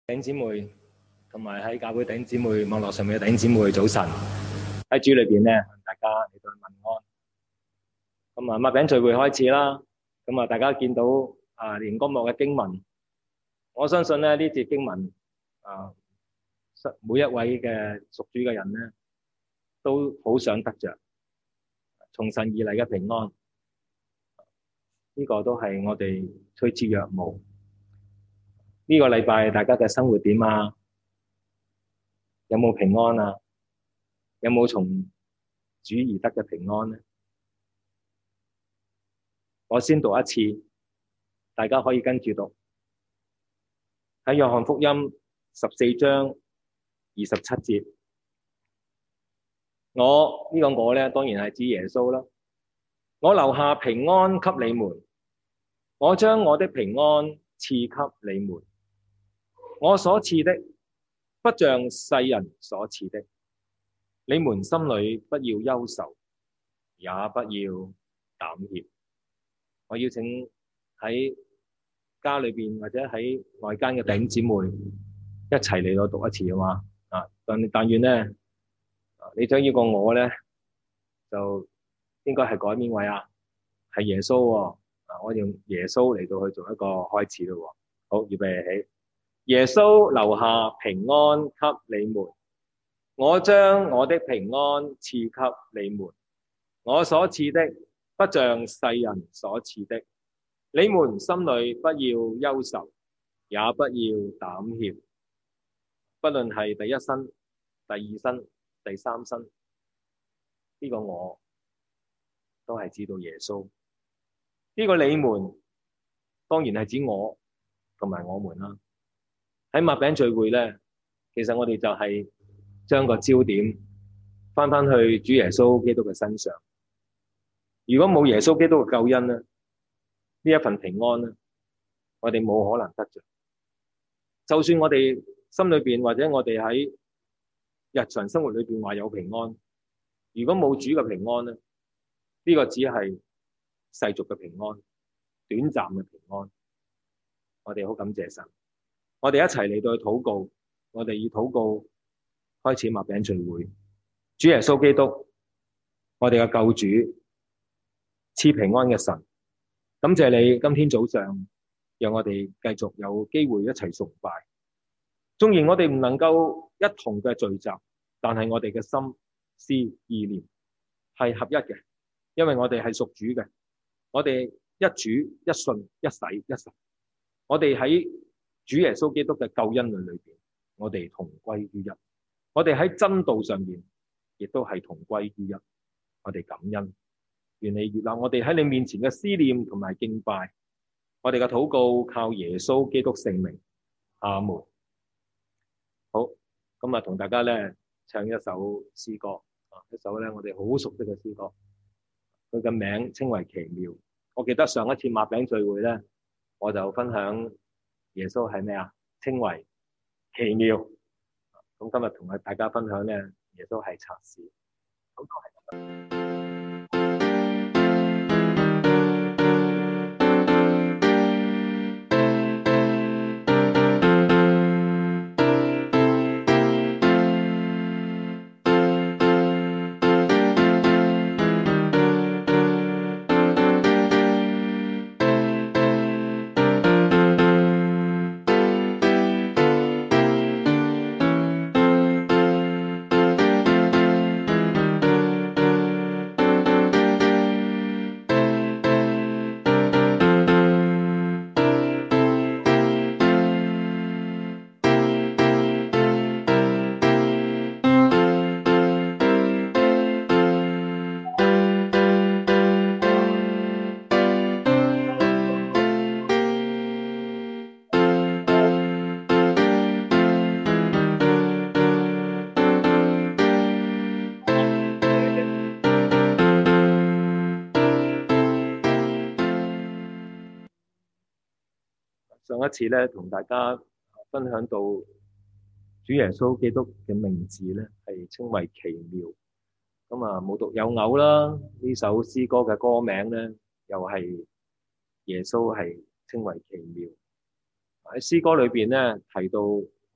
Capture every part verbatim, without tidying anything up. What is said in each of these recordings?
弟兄姊妹同埋喺教會弟兄姊妹網絡上面嘅弟兄姊妹早晨，喺主裏邊咧，大家嚟到問安。咁啊，擘餅聚會開始啦。咁啊，大家見到啊熒光幕嘅經文，我相信咧呢節經文啊，每一位嘅屬主嘅人咧，都好想得着從神而嚟嘅平安。呢個都係我哋趨之若鶩。呢個禮拜大家嘅生活點啊？有冇平安啊？有冇從主而得嘅平安呢？我先讀一次，大家可以跟住讀。喺約翰福音十四章二十七節，我呢個我咧，當然係指耶穌啦。我留下平安給你們，我將我的平安賜給你們。我所賜的不像世人所賜的，你們心裏不要憂愁，也不要膽怯。我邀請喺家裏邊或者喺外間嘅弟兄姊妹一齊嚟到讀一次啊嘛啊！但但願咧，你將呢個我咧就應該係改邊位啊？係耶穌喎啊！我用耶穌嚟到去做一個開始咯。好，預備起。耶穌留下平安給你們，我將我的平安賜給你們。我所賜的不像世人所賜的，你們心裏不要憂愁，也不要膽怯。不論係第一身、第二身、第三身，呢、這個我都係指到耶穌。呢、這個你們當然係指我同埋我們啦。喺擘餅聚會咧，其實我哋就係將個焦點翻翻去主耶穌基督嘅身上。如果冇耶穌基督嘅救恩咧，呢一份平安咧，我哋冇可能得着。就算我哋心裏邊或者我哋喺日常生活裏邊話有平安，如果冇主嘅平安咧，呢個只係世俗嘅平安，短暫嘅平安。我哋好感謝神。我哋一齊嚟到去禱告，我哋以禱告開始擘餅聚會。主耶穌基督，我哋嘅救主，賜平安嘅神，感謝你今天早上讓我哋繼續有機會一齊崇拜。縱然我哋唔能夠一同嘅聚集，但係我哋嘅心思意念係合一嘅，因為我哋係屬主嘅。我哋一主一信一洗一神，我哋喺主耶穌基督嘅救恩裏邊，我哋同歸於一。我哋喺真道上面，亦都係同歸於一。我哋感恩，願你悅納我哋喺你面前嘅思念同埋敬拜。我哋嘅禱告靠耶穌基督聖名，阿門。好，今日同大家咧唱一首詩歌啊，一首咧我哋好熟悉嘅詩歌。佢嘅名稱為奇妙。我記得上一次擘餅聚會咧，我就分享。耶穌係咩啊？稱為奇妙。咁今日同大家分享咧，耶穌係策士。好多係。上一次咧，同大家分享到主耶穌基督嘅名字咧，係稱為奇妙。咁啊，無獨有偶啦，呢首詩歌嘅歌名咧，又係耶穌係稱為奇妙。喺詩歌裏邊咧提到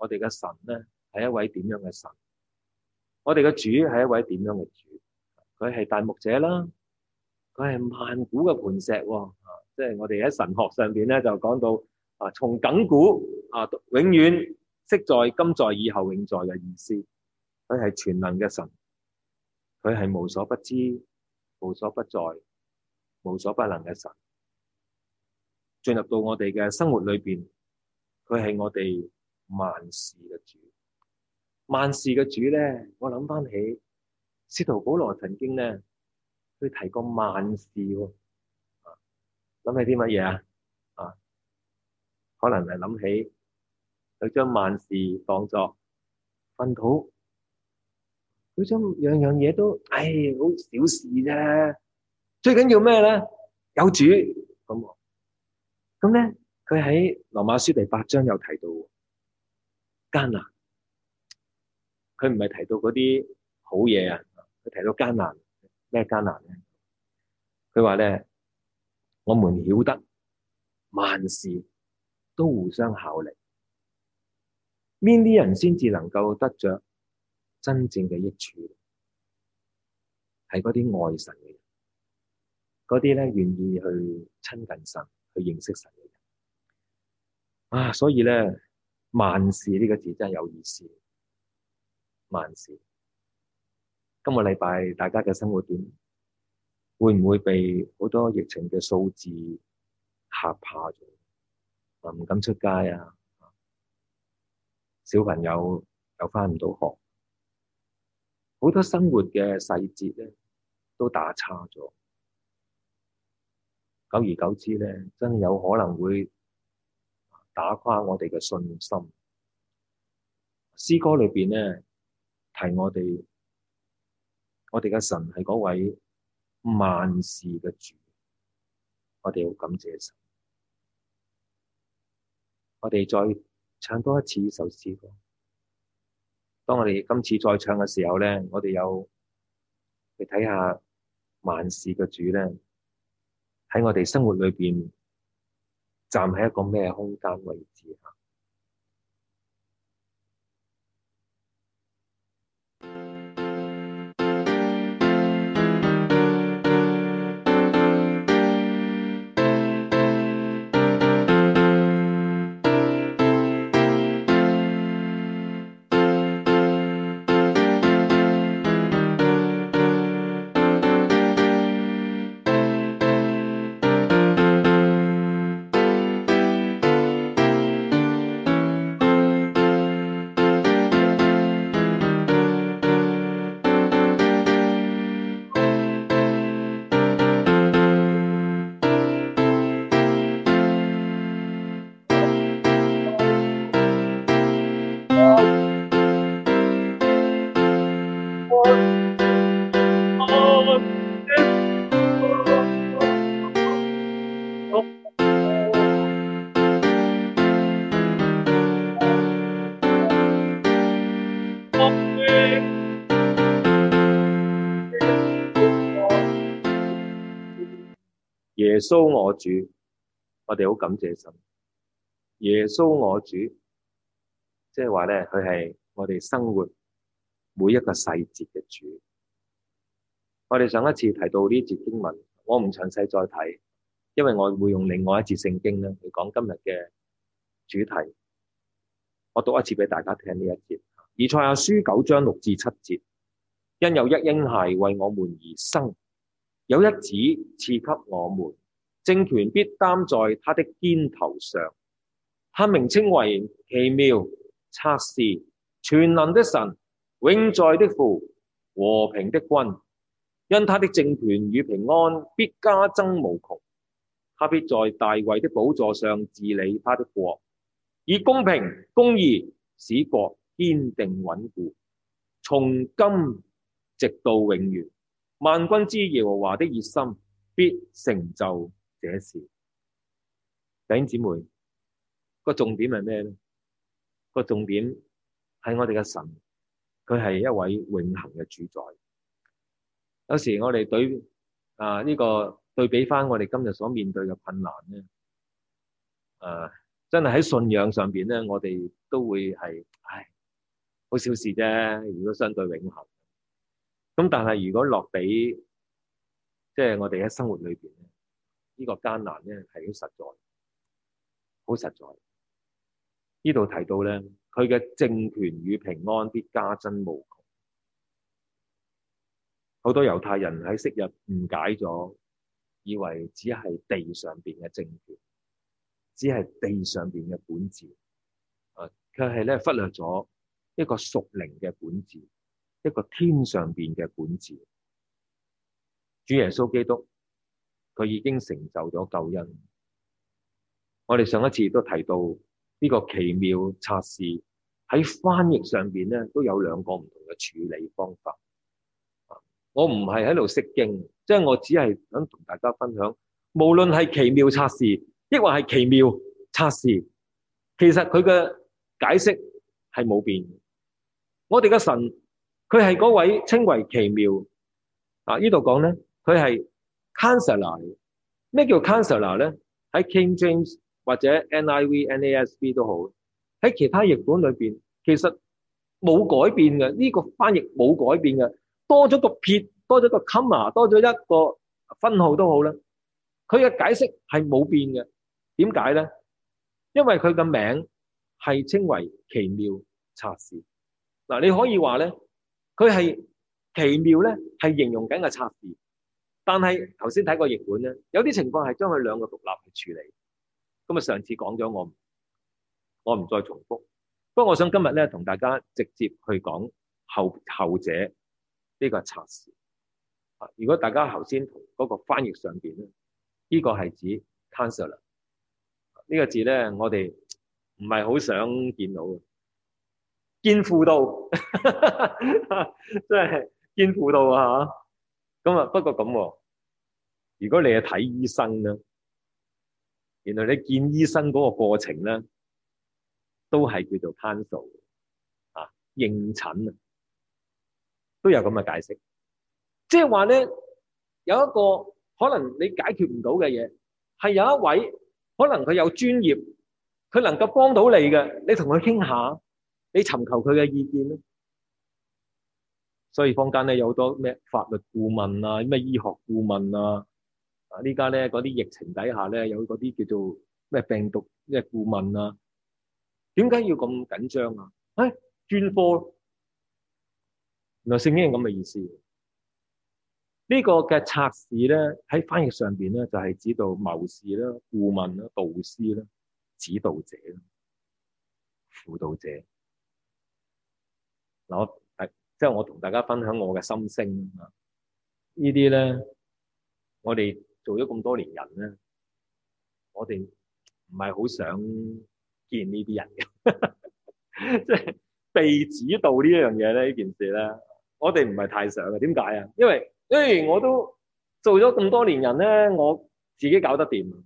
我哋嘅神咧係一位點樣嘅神？我哋嘅主係一位點樣嘅主？佢係大牧者啦，佢係萬古嘅磐石喎。啊，即係我哋喺神學上邊咧就講到啊，從亙古啊，永遠昔在、今在、以後永在嘅意思。佢係全能嘅神，佢係無所不知、無所不在、無所不能嘅神。進入到我哋嘅生活裏邊，佢係我哋萬事嘅主。萬事嘅主咧，我諗翻起使徒保羅曾經咧，佢提過萬事喎。諗起啲乜嘢啊？啊，可能係諗起佢將萬事當作糞土，佢將樣樣嘢都，唉，好小事啫。最緊要咩咧？有主咁。咁咧，佢喺羅馬書第八章有提到艱難，佢唔係提到嗰啲好嘢啊，佢提到艱難。咩艱難咧？佢話咧，我們曉得萬事都互相效力，邊啲人先至能夠得着真正嘅益處？係嗰啲愛神嘅人，嗰啲咧願意去親近神、去認識神嘅人啊！所以咧，萬事呢個字真係有意思。萬事，今個禮拜大家嘅生活點？會唔會被好多疫情嘅數字嚇怕咗？啊，唔敢出街啊！小朋友又返唔到學，好多生活嘅細節咧都打差咗。久而久之咧，真係有可能會打垮我哋嘅信心。詩歌裏邊咧提我哋，我哋嘅神係嗰位萬事嘅主，我哋好感謝神。我哋再唱多一次呢首詩歌。當我哋今次再唱嘅時候咧，我哋有去睇下萬事嘅主咧喺我哋生活裏邊站喺一個咩空間位置啊？耶穌我主，我哋好感謝神。耶穌我主，即係話咧，佢係我哋生活每一個細節嘅主。我哋上一次提到呢節經文，我唔詳細再睇，因為我會用另外一節聖經咧嚟講今日嘅主題。我讀一次俾大家聽呢一節。以賽亞書九章六至七節，因有一嬰孩為我們而生，有一子賜給我們，政權必擔在他的肩頭上。他名稱為奇妙、策士、全能的神、永在的父、和平的君。因他的政權與平安必加增無窮。他必在大衛的寶座上治理他的國，以公平公義使國堅定穩固，從今直到永遠。萬軍之耶和華的熱心必成就這事。弟兄姊妹，個重點係咩咧？個重點係我哋嘅神，佢係一位永恆嘅主宰。有時我哋對啊呢個對比翻我哋今日所面對嘅困難咧，誒、啊，真係喺信仰上邊咧，我哋都會係唉好小事啫。如果相對永恆，咁但係如果落俾即係我哋喺生活裏邊咧，呢個艱難咧係好實在，好實在。呢度提到咧，佢嘅政權與平安必加增無窮。好多猶太人喺昔日誤解咗，以為只係地上邊嘅政權，只係地上邊嘅管治，啊，佢係咧忽略咗一個屬靈嘅管治，一個天上邊嘅管治。主耶穌基督，佢已經成就咗救恩。我哋上一次都提到呢個奇妙策士喺翻譯上邊咧都有兩個唔同嘅處理方法。我唔係喺度釋經，即係我只係想同大家分享，無論係奇妙策士，抑或係奇妙策士，其實佢嘅解釋係冇變。我哋嘅神，佢係嗰位稱為奇妙啊！呢度講咧，佢係 Counselor。咩叫 Counselor 咧？喺 King James 或者 N I V、N A S B 都好，喺其他譯本裏邊，其實冇改變嘅。呢個翻譯冇改變嘅。多咗個撇，多咗個 comma， 多咗一個分號都好啦。佢嘅解釋係冇變嘅。點解咧？因為佢嘅名係稱為奇妙策士。嗱，你可以話咧，佢係奇妙咧，係形容緊個策士。但係頭先睇過譯本咧，有啲情況係將佢兩個獨立去處理。咁啊，上次講咗，我我唔再重複。不過我想今日咧同大家直接去講後後者。呢個策士啊！如果大家頭先同嗰個翻譯上邊咧，呢個係指 counselor 呢個字咧，我哋唔係好想見到嘅，見輔導，即係見輔導啊！咁啊，不過咁，如果你係睇醫生咧，原來你見醫生嗰個過程咧，都係叫做 counsel 啊，應診啊。都有咁嘅解釋，即係話咧，有一個可能你解決唔到嘅嘢，係有一位可能佢有專業，佢能夠幫到你嘅，你同佢傾下，你尋求佢嘅意見咧。所以坊間咧有好多咩法律顧問啊，咩醫學顧問啊，啊呢家咧嗰啲疫情底下咧有嗰啲叫做咩病毒咩顧問啊，點解要咁緊張啊？誒、哎，專科。原來聖經係咁嘅意思。呢個嘅策士咧喺翻譯上邊咧就係指到謀士啦、顧問啦、導師啦、指導者啦、輔導者。嗱，我係即係我同大家分享我嘅心聲啊！呢啲咧，我哋做咗咁多年人咧，我哋唔係好想見呢啲人嘅，即係被指導呢一樣嘢咧，呢件事咧。我哋唔係太想嘅，點解啊？因為誒、哎，我都做咗咁多年人咧，我自己搞得掂，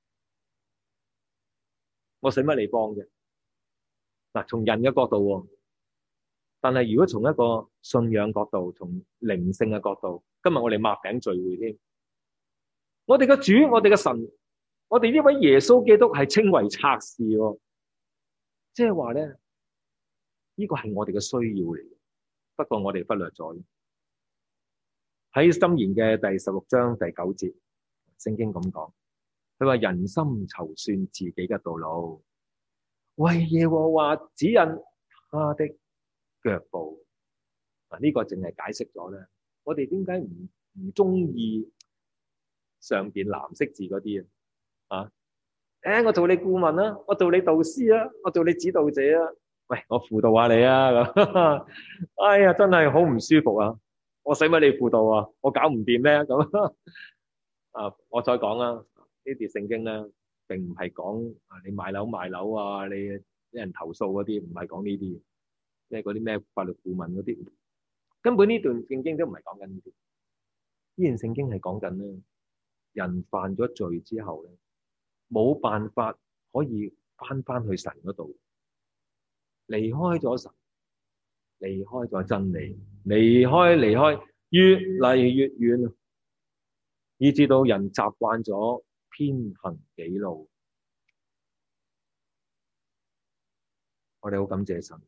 我使乜你幫啫？嗱，從人嘅角度喎，但係如果從一個信仰角度，從靈性嘅角度，今日我哋擘餅聚會添，我哋嘅主，我哋嘅神，我哋呢位耶穌基督係稱為策士喎，即係話咧，呢個係我哋嘅需要嚟。不過我哋忽略咗喺箴言嘅第十六章第九節，聖經咁講，佢話人心籌算自己嘅道路，為耶和華指引他的腳步。嗱，呢個淨係解釋咗咧，我哋點解唔唔中意上邊藍色字嗰啲啊？誒，我做你顧問啦，我做你導師啦，我做你指導者啦。喂，我輔導下你啊！咁，哎呀，真係好唔舒服啊！我使乜你輔導啊？我搞唔掂咩？咁啊，我再講啦，呢段聖經咧，並唔係講啊你買樓賣樓啊，你啲人投訴嗰啲，唔係講呢啲，即係嗰啲咩法律顧問嗰啲，根本呢段聖經都唔係講緊呢啲。呢段聖經係講緊咧，人犯咗罪之後咧，冇辦法可以翻翻去神嗰度。離開咗神，離開咗真理，離開離開，越嚟越遠，以至到人習慣咗偏行己路。 我哋好感謝神，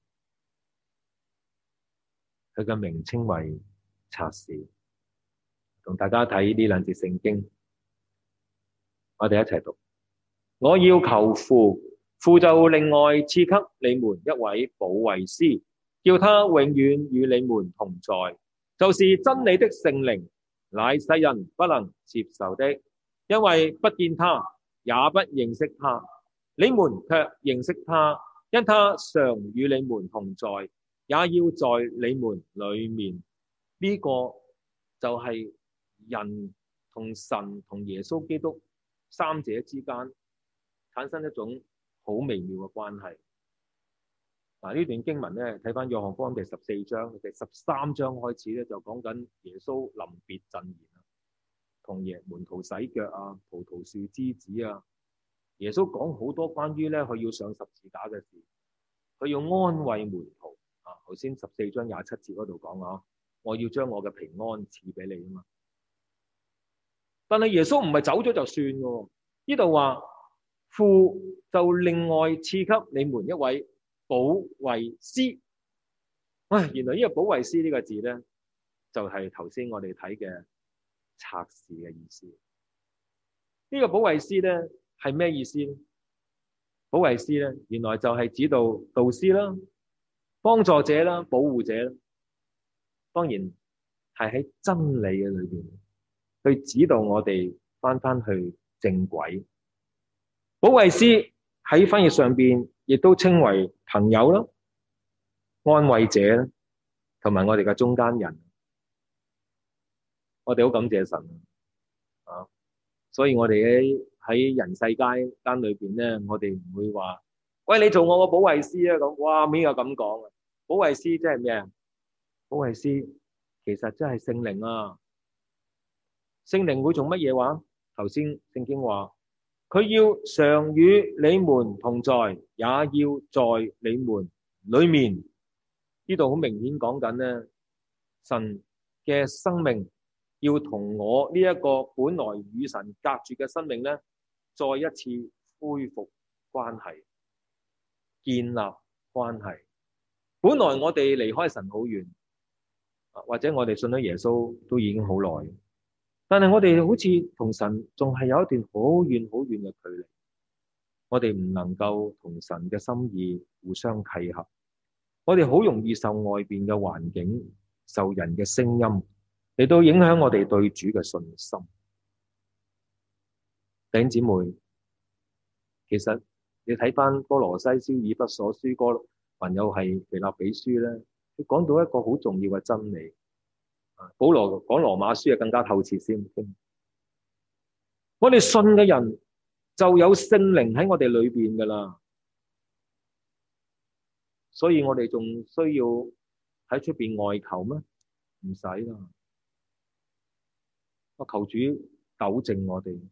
佢嘅名稱為策士。同大家睇呢兩節聖經，我哋一齊讀。我要求父，父就另外賜給你們一位保惠師，叫他永遠與你們同在，就是真理的聖靈，乃世人不能接受的，因為不見他，也不認識他。你們卻認識他，因他常與你們同在，也要在你們裏面。呢、這個就係人同神同耶穌基督三者之間產生一種好微妙嘅關係。嗱，呢段經文咧，睇翻約翰福音第十四章、第十三章開始咧，就講緊耶穌臨別贈言啊，同耶門徒洗腳啊，葡萄樹枝子啊。耶穌講好多關於咧佢要上十字架嘅事，佢要安慰門徒啊。頭先十四章廿七節嗰度講啊，我要將我嘅平安賜俾你啊嘛。但係耶穌唔係走咗就算嘅，呢度話父就另外賜給你們一位保惠師。唉，原來呢個保惠師呢個字咧，就係頭先我哋睇嘅策士嘅意思。呢個保惠師咧係咩意思咧？保惠師咧，原來就係指導導師啦、幫助者啦、保護者啦。當然係喺真理嘅裏邊去指導我哋翻翻去正軌。保惠師喺翻譯上邊亦都稱為朋友啦、安慰者啦，同埋我哋嘅中間人。我哋好感謝神啊！所以我哋喺喺人世間間裏邊咧，我哋唔會話喂，你做我個保惠師啊咁。哇，邊個咁講啊？保惠師即係咩啊？保惠師其實真係聖靈啊！聖靈會做乜嘢話？頭先聖經話佢要常與你們同在，也要在你們裏面。呢度好明顯講緊咧，神嘅生命要同我呢一個本來與神隔絕嘅生命咧，再一次恢復關係，建立關係。本來我哋離開神好遠，或者我哋信咗耶穌都已經好耐，但係我哋好似同神仲係有一段好遠好遠嘅距離。我哋唔能夠同神嘅心意互相契合，我哋好容易受外邊嘅環境、受人嘅聲音嚟到影響我哋對主嘅信心。弟兄姊妹，其實你睇翻哥羅西書、以弗所書、哥還有係腓立比書咧，佢講到一個好重要嘅真理。保羅講羅馬書啊，更加透徹先。我哋信嘅人就有聖靈喺我哋裏邊噶啦，所以我哋仲需要喺出邊外求咩？唔使啦。我求主糾正我哋。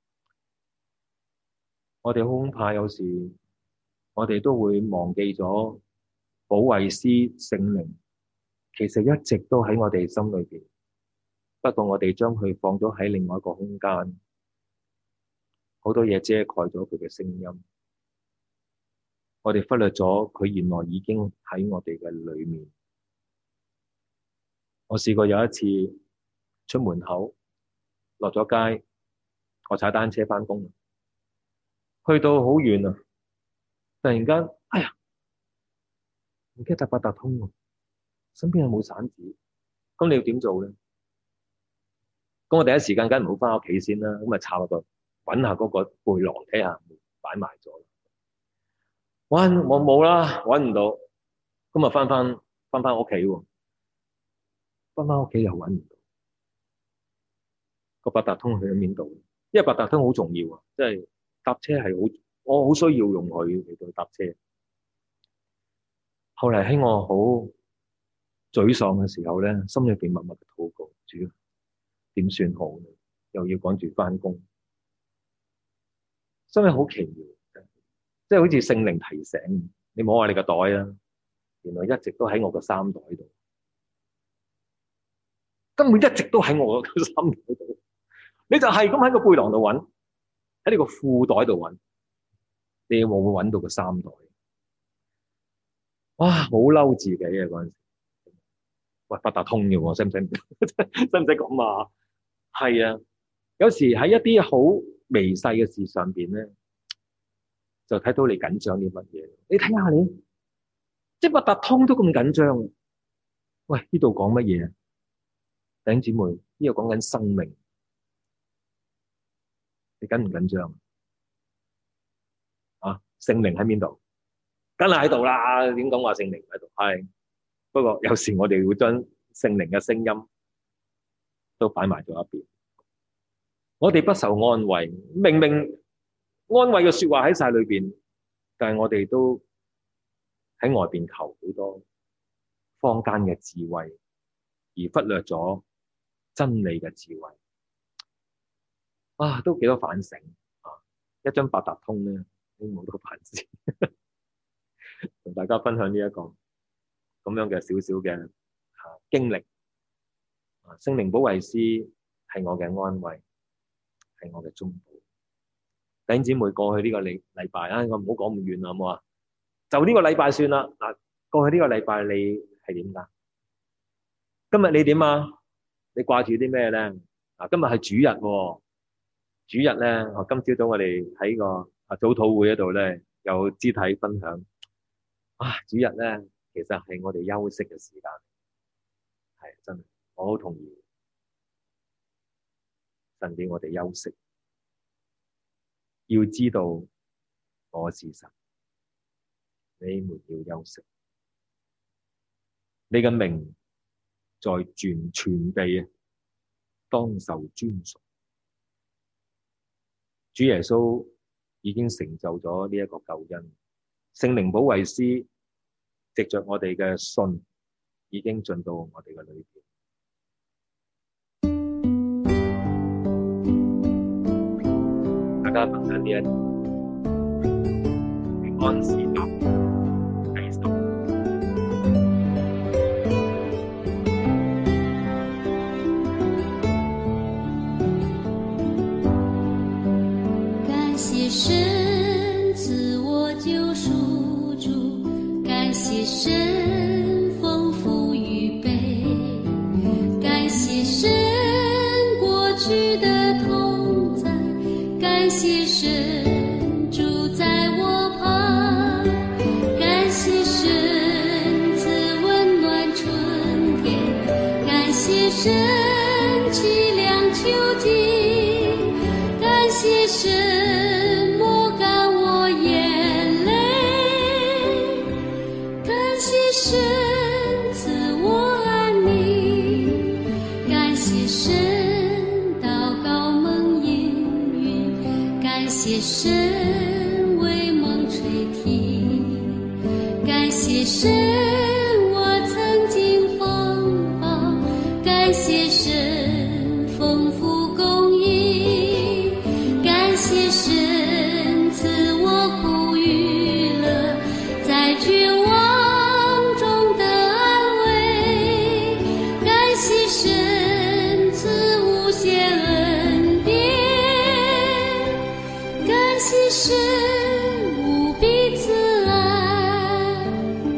我哋恐怕有時我哋都會忘記咗保惠師聖靈，其實一直都喺我哋心裏邊，不過我哋將佢放咗喺另外一個空間，好多嘢遮蓋咗佢嘅聲音，我哋忽略咗佢原來已經喺我哋嘅裏面。我試過有一次出門口落咗街，我踩單車返工，去到好遠啊，突然間哎呀唔記得搭八達通喎，身邊有冇散紙？咁你要點做咧？咁我第一時間梗唔好翻屋企先啦，咁啊插落個揾下嗰個背囊睇下擺埋咗。揾我冇啦，揾唔到，咁啊翻翻翻翻屋企喎，翻翻屋企又揾唔到，個八達通去咗邊度？因為八達通好重要啊，即係搭車係好，我好需要用佢嚟到搭車。後嚟喺我好沮喪嘅時候咧，心裏邊默默嘅禱告，主點算好呢？又要趕住翻工，真係好奇妙，即係好似聖靈提醒你，摸下你個袋啊，原來一直都喺我個衫袋度，根本一直都喺我個衫袋度，你就係咁喺個背囊度揾，喺你個褲袋度揾，你有冇揾到個衫袋？ 哇，好嬲自己啊嗰陣時。喂，八達通嘅喎，使唔使使唔使咁啊？係啊，有時喺一啲好微細嘅事上邊咧，就睇到你緊張啲乜嘢。你睇下你，即係八達通都咁緊張。喂，呢度講乜嘢啊？弟兄姊妹，呢度講緊生命，你緊唔緊張啊？聖靈喺邊度？梗係喺度啦。點講話聖靈喺度？係，不過有時我哋會將聖靈嘅聲音都擺埋咗一邊。我哋不受安慰，明明安慰嘅說話喺晒裏邊，但係我哋都喺外邊求好多坊間嘅智慧，而忽略咗真理嘅智慧。啊，都幾多反省啊！一張八達通咧，都冇多反省。同大家分享呢一個咁樣嘅少少嘅啊經歷。啊，聖靈保惠師係我嘅安慰，係我嘅中保。弟兄姊妹，過去呢個禮禮拜啊，我唔好講咁遠啦，好唔好啊？就呢個禮拜算啦。嗱，過去呢個禮拜你係點噶？今日你點啊？你掛住啲咩咧？啊，今日係主日喎。主日咧，我今朝早我哋喺個啊早禱會嗰度咧，有肢體分享。啊，主日咧，其實係我哋休息嘅時間，係真係，我好同意。神俾我哋休息，要知道我是神，你們要休息。你嘅名在全全地啊，當受尊崇。主耶穌已經成就咗呢一個救恩，聖靈保惠師藉着我哋嘅信，已經進到我哋嘅裏邊。大家分享呢一平安時刻，繼續。 感謝神自我救贖主，感謝神豐富預備，感謝神過去的同在，感謝神住在我旁，感謝神賜溫暖春天，感謝神淒涼秋季，感謝神抹乾我眼淚，感謝神賜我安寧，感謝神禱告蒙應允，感謝神為夢垂聽，感謝神我曾經風暴，感謝神豐富供應，感謝神賜我苦與樂，在絕望中的安慰，感謝神賜無限恩典，感謝神無比慈愛。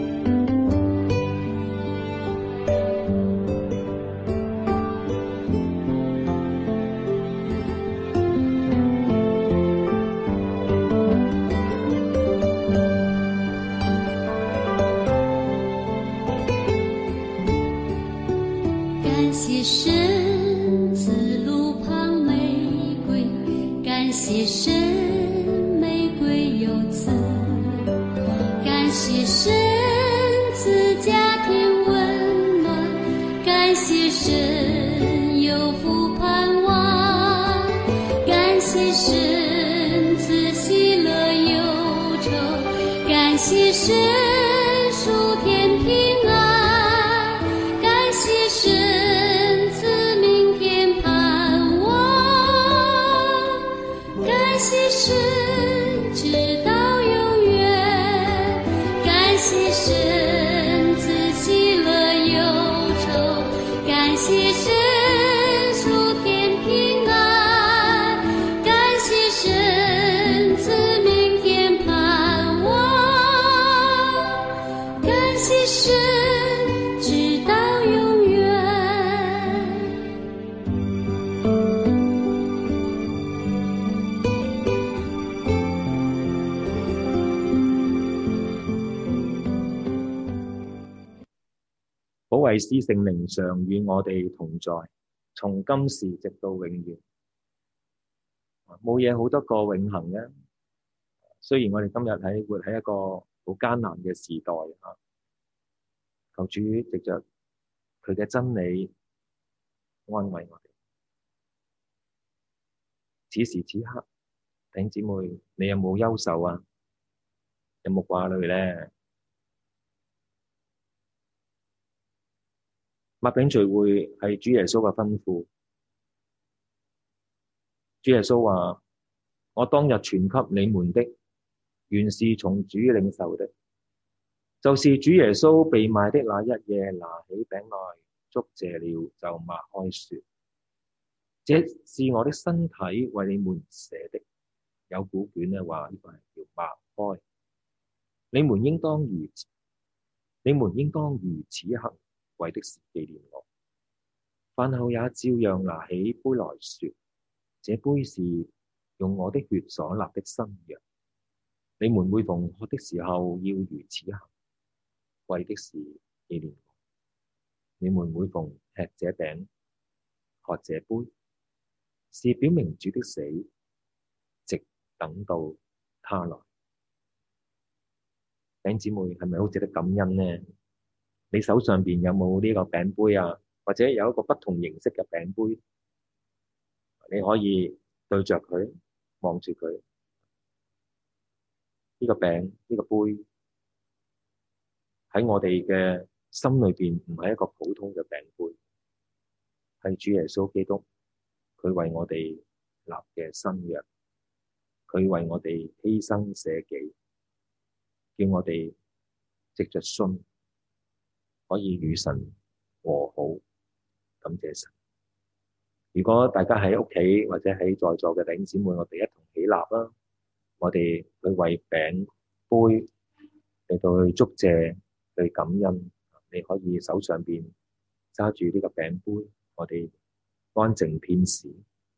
感謝神賜路旁玫瑰，感謝神玫瑰有刺，感謝神賜家庭溫暖，感謝神有福盼望，感謝神賜喜樂憂愁，感謝神屬天平安，感謝神賜明天盼望，感謝神直到永遠，感謝神賜喜樂憂愁，感謝神屬天平安，感謝神賜明天盼望，感生，直到永远。 保惠師聖靈常與我哋同在，從今時直到永遠。冇嘢好得過永恆嘅。雖然我哋今日喺活喺一個好艱難嘅時代啊，求主藉着佢嘅真理安慰我哋。此時此刻，弟兄姊妹，你有冇憂愁啊？有冇掛慮咧？擘餅聚會係主耶穌嘅吩咐。主耶穌話：我當日傳給你們的，原是從主領受的，就是主耶穌被賣的那一夜，拿起餅來，祝謝了，就擘開說：這是我的身體，為你們捨的。有古卷咧話呢個係叫擘開。你們應當如此，你們應當如此行，為的是紀念我。飯後也照樣拿起杯來說：這杯是用我的血所立的新約。你們每逢喝的時候，要如此行，為的是紀念我。你們每逢吃這餅、喝這杯，是表明主的死，直等到他來。弟兄姊妹，係咪好值得感恩呢？你手上邊有冇呢個餅杯啊？或者有一個不同形式嘅餅杯，你可以對着佢，望住佢。呢個餅，呢個杯，喺我哋嘅心裏邊唔係一個普通嘅餅杯，係主耶穌基督，佢為我哋立嘅新約，佢為我哋犧牲捨己，叫我哋藉着信可以與神和好，感謝神。如果大家喺屋企或者喺在座嘅弟兄姊妹，我哋一同起立啦。我哋去為餅杯嚟到去祝謝、去感恩。你可以手上邊揸住呢個餅杯，我哋安靜片時。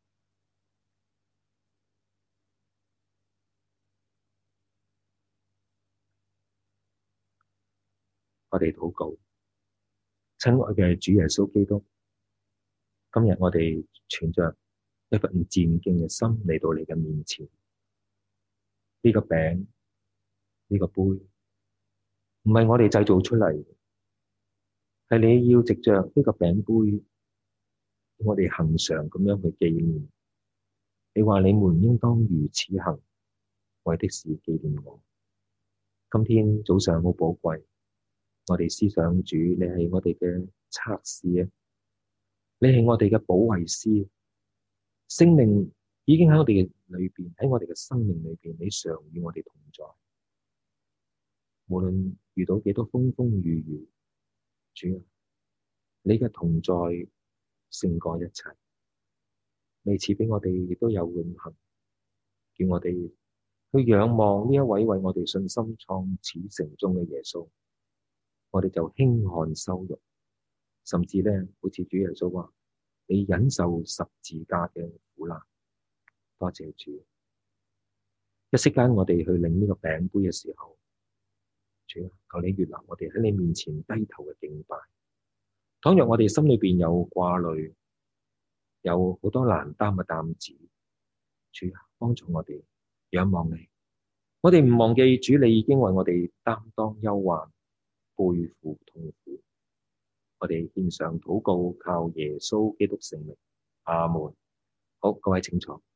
我哋禱告，親愛嘅主耶穌基督，今日我哋存着一份戰兢嘅心嚟到你嘅面前。呢個餅，呢個杯，唔係我哋製造出嚟，係你要藉着呢個餅杯，我哋恆常咁樣去紀念。你話你們應當如此行，為的是紀念我。今天早上好寶貴，我哋思想主，你係我哋嘅策士啊，你係我哋嘅保惠師，聖靈已經喺我哋嘅裏邊，喺我哋嘅生命裏邊，你常與我哋同在。無論遇到幾多風風雨雨，主啊，你嘅同在勝過一切。你賜俾我哋亦都有永恆，叫我哋去仰望呢一位為我哋信心創始成終嘅耶穌。我哋就輕看羞辱，甚至咧，好似主耶穌話：你忍受十字架嘅苦難。多謝主，一息間我哋去領呢個餅杯嘅時候，主啊，求你悅納我哋喺你面前低頭嘅敬拜。倘若我哋心裏邊有掛慮，有好多難擔嘅擔子，主啊，幫助我哋仰望你。我哋唔忘記主，你已經為我哋擔當憂患，背負痛苦。我哋獻上禱告，靠耶穌基督聖名，阿門。好，各位請坐。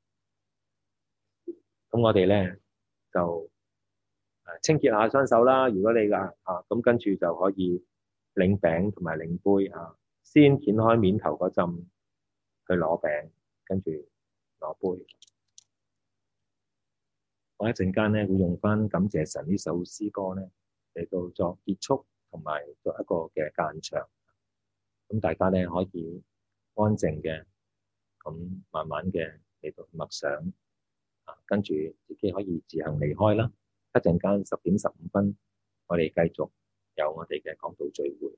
咁我哋咧就誒清潔下雙手啦。如果你啊啊咁跟住就可以領餅同埋領杯啊，先掀開面頭嗰陣去攞餅，跟住攞杯。我一陣間咧會用翻感謝神呢首詩歌咧嚟到作結束，同埋作一個嘅間場。咁大家咧可以安靜嘅咁慢慢嘅嚟到默想。跟住自己可以自行離開啦。一陣間十點十五分，我哋繼續有我哋嘅講道聚會。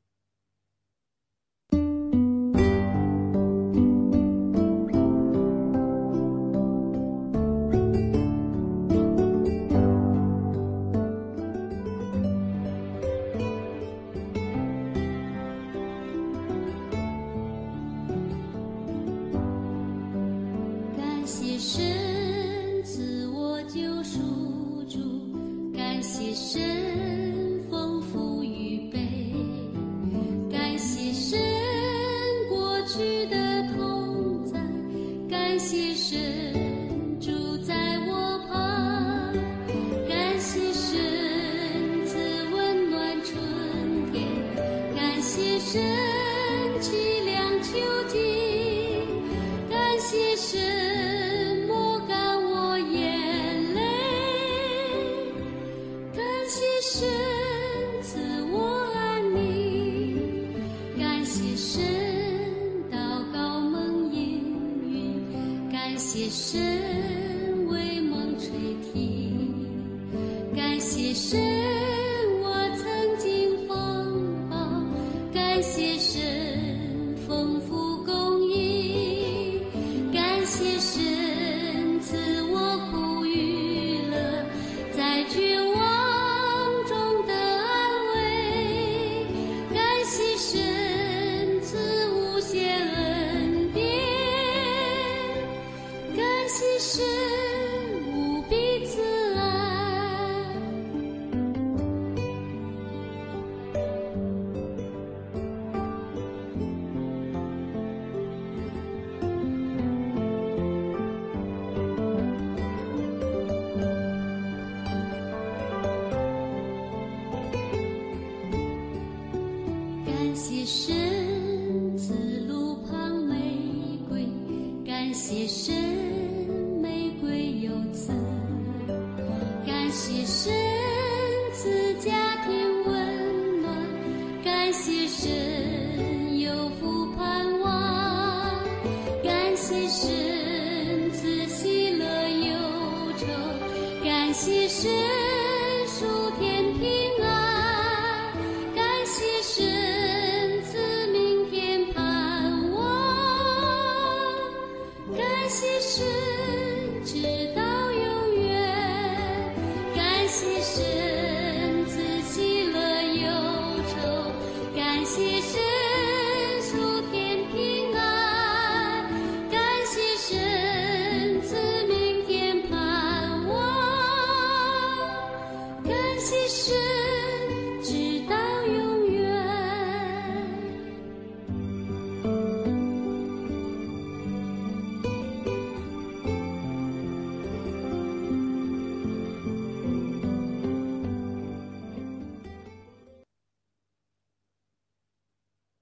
感谢神自我救赎主，感谢神丰富预备，感谢神过去的同在，感谢神住在我旁，感谢神赐温暖春天，感谢神凄凉秋季，感谢神抹干我眼泪，感谢神赐我安宁，感谢神祷告蒙应允，感谢神为梦垂听，感谢神我曾经风暴，感谢神丰富供应，感谢神赐我苦与乐，在绝望中的安慰，感谢神赐无限恩典，感谢神无比慈爱。感谢神